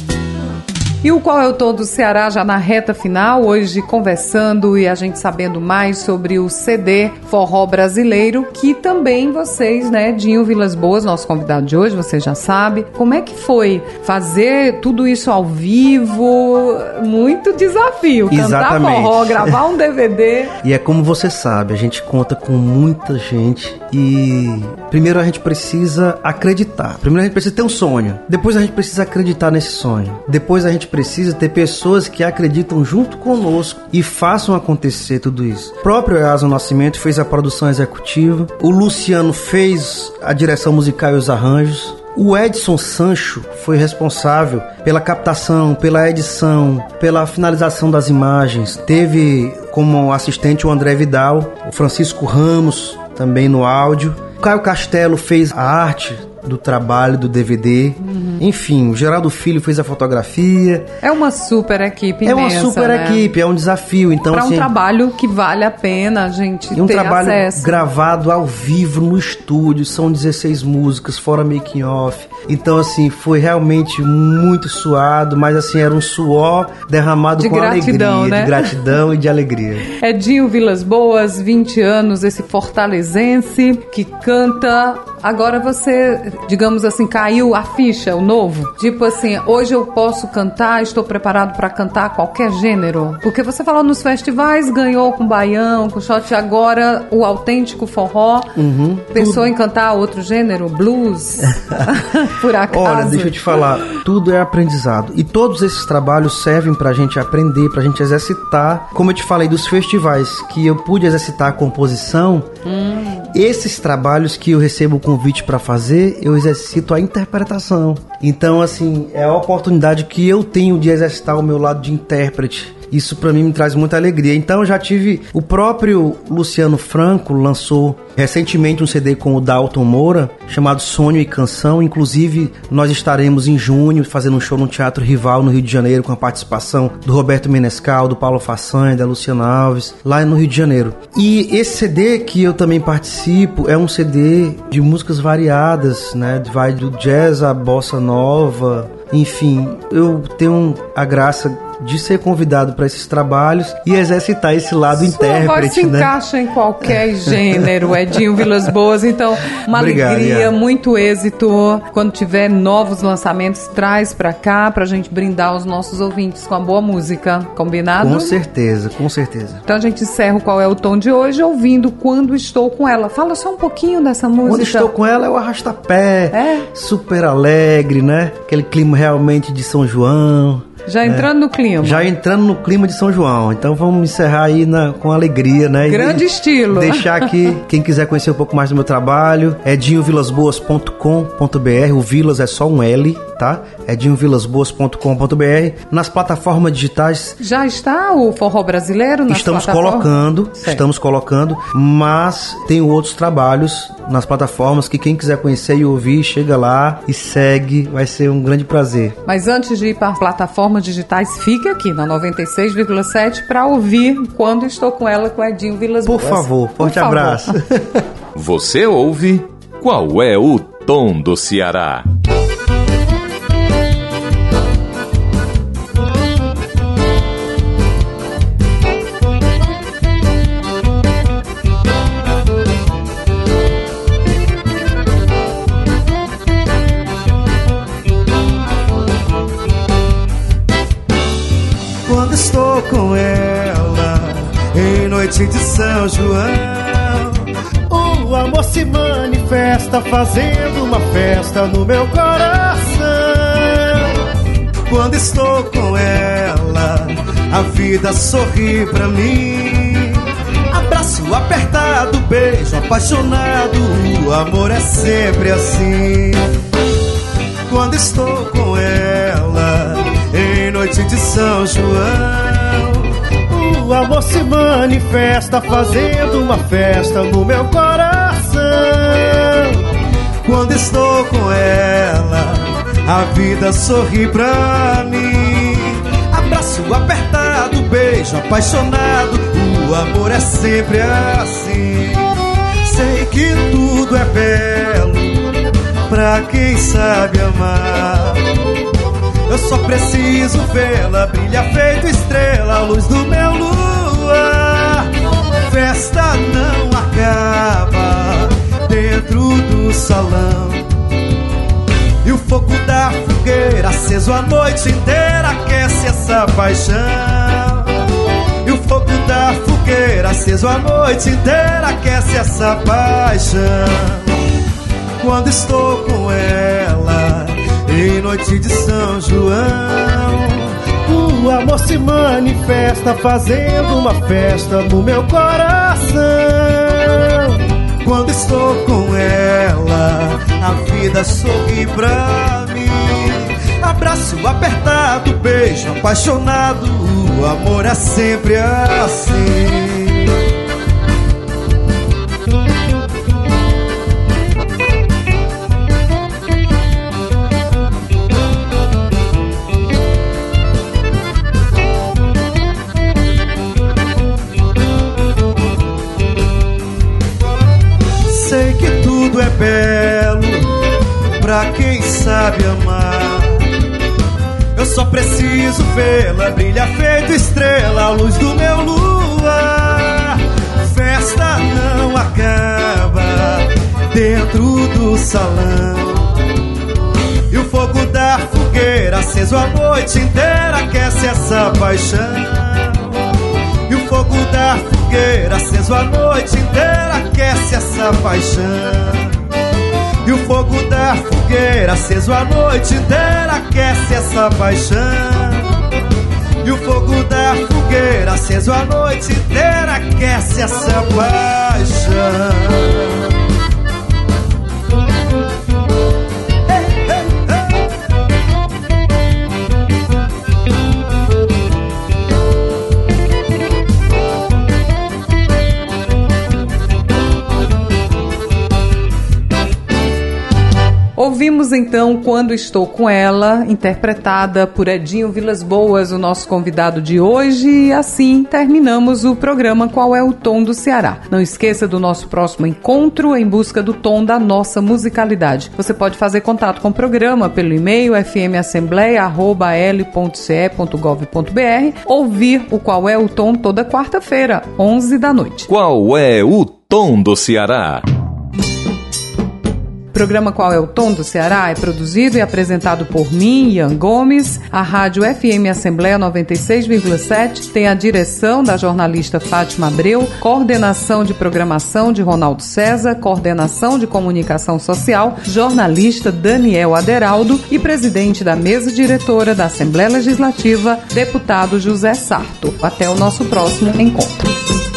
E o Qual é o Tom do Ceará já na reta final, hoje conversando e a gente sabendo mais sobre o C D Forró Brasileiro, que também vocês, né, Dinho Vilas Boas, nosso convidado de hoje, você já sabe. Como é que foi fazer tudo isso ao vivo? Muito desafio, cantar forró, gravar um D V D. E é como você sabe, a gente conta com muita gente e primeiro a gente precisa acreditar. Primeiro a gente precisa ter um sonho, depois a gente precisa acreditar nesse sonho, depois a gente precisa ter pessoas que acreditam junto conosco e façam acontecer tudo isso. O próprio Eason Nascimento fez a produção executiva, o Luciano fez a direção musical e os arranjos, o Edson Sancho foi responsável pela captação, pela edição, pela finalização das imagens. Teve como assistente o André Vidal, o Francisco Ramos também no áudio. O Caio Castelo fez a arte do trabalho do D V D. Uhum. Enfim, o Geraldo Filho fez a fotografia. É uma super equipe imensa, É uma super né? equipe, é um desafio. Então, para assim, um trabalho que vale a pena a gente ter um trabalho acesso. Gravado ao vivo no estúdio, são dezesseis músicas, fora making off. Então, assim, foi realmente muito suado, mas assim, era um suor derramado de com gratidão, alegria, né? de gratidão e de alegria. Edinho Vilas Boas, vinte anos, esse fortalezense que canta. Agora você, digamos assim, caiu a ficha, o novo. Tipo assim, hoje eu posso cantar, estou preparado para cantar qualquer gênero. Porque você falou nos festivais, ganhou com baião, com shot, agora o autêntico forró. Uhum, Pensou tudo. em cantar outro gênero? Blues? Por acaso? Olha, deixa eu te falar, tudo é aprendizado. E todos esses trabalhos servem pra gente aprender, pra gente exercitar. Como eu te falei dos festivais que eu pude exercitar a composição, hum. esses trabalhos que eu recebo o convite pra fazer, eu exercito a interpretação. Então, assim, é a oportunidade que eu tenho de exercitar o meu lado de intérprete. Isso pra mim me traz muita alegria. Então eu já tive... O próprio Luciano Franco lançou recentemente um C D com o Dalton Moura, chamado Sonho e Canção. Inclusive, nós estaremos em junho fazendo um show no Teatro Rival, no Rio de Janeiro, com a participação do Roberto Menescal, do Paulo Façanha, da Luciana Alves, lá no Rio de Janeiro. E esse C D que eu também participo é um C D de músicas variadas, né? Vai do jazz à bossa nova... Enfim, eu tenho a graça de ser convidado para esses trabalhos e exercitar esse lado Sua intérprete, voz se né? encaixa em qualquer gênero, Edinho Vilas Boas. Então, uma Obrigado, alegria, Ian. muito êxito. Quando tiver novos lançamentos, traz para cá pra gente brindar os nossos ouvintes com a boa música. Combinado? Com certeza, com certeza. Então a gente encerra o Qual é o Tom de hoje ouvindo Quando Estou Com Ela. Fala só um pouquinho dessa música. Quando Estou Com Ela é o arrastapé, é? super alegre, né? Aquele clima realmente de São João. Já entrando é, no clima. Já entrando no clima de São João. Então vamos encerrar aí na, com alegria, né? Grande e estilo. Deixar aqui, quem quiser conhecer um pouco mais do meu trabalho, é dinho vilas boas ponto com ponto b r. O Vilas é só um L, tá? É dinho vilas boas ponto com ponto b r. Nas plataformas digitais... Já está o Forró Brasileiro nas Estamos plataformas? colocando, certo. estamos colocando, mas tenho outros trabalhos nas plataformas que quem quiser conhecer e ouvir, chega lá e segue, vai ser um grande prazer. Mas antes de ir para as plataformas digitais, fique aqui na noventa e seis vírgula sete para ouvir Quando Estou Com Ela com Edinho Vilas Boas. Por favor, forte Por favor. abraço. Você ouve Qual é o Tom do Ceará? Quando estou com ela, em noite de São João, o amor se manifesta, fazendo uma festa no meu coração. Quando estou com ela, a vida sorri pra mim. Abraço apertado apertado, beijo apaixonado, o amor é sempre assim. Quando estou com ela, em noite de São João, o amor se manifesta, fazendo uma festa no meu coração. Quando estou com ela, a vida sorri pra mim. Abraço apertado, beijo apaixonado, o amor é sempre assim. Sei que tudo é belo pra quem sabe amar. Eu só preciso vê-la, brilha feito estrela, a luz do meu luar. Festa não acaba dentro do salão, e o fogo da fogueira aceso a noite inteira aquece essa paixão. E o fogo da fogueira aceso a noite inteira aquece essa paixão. Quando estou com ela, em noite de São João, o amor se manifesta, fazendo uma festa no meu coração. Quando estou com ela, a vida sorri pra mim. Abraço apertado, beijo apaixonado, o amor é sempre assim. Sei que tudo é belo pra quem sabe amar. Eu só preciso vê-la, brilha feito estrela, a luz do meu luar. Festa não acaba dentro do salão, e o fogo da fogueira aceso a noite inteira aquece essa paixão. E o fogo da fogueira aceso a noite inteira aquece essa paixão. E o fogo da fogueira aceso a noite inteira aquece essa paixão. E o fogo da fogueira aceso a noite inteira aquece essa paixão. Ouvimos então Quando Estou Com Ela, interpretada por Edinho Vilas Boas, o nosso convidado de hoje, e assim terminamos o programa Qual é o Tom do Ceará. Não esqueça do nosso próximo encontro em busca do tom da nossa musicalidade. Você pode fazer contato com o programa pelo e-mail f m assembleia arroba l ponto c e ponto gov ponto b r, ouvir o Qual é o Tom toda quarta-feira, onze da noite. Qual é o Tom do Ceará? O programa Qual é o Tom do Ceará é produzido e apresentado por mim, Ian Gomes. A rádio F M Assembleia noventa e seis vírgula sete tem a direção da jornalista Fátima Abreu, coordenação de programação de Ronaldo César, coordenação de comunicação social, jornalista Daniel Aderaldo e presidente da mesa diretora da Assembleia Legislativa, deputado José Sarto. Até o nosso próximo encontro.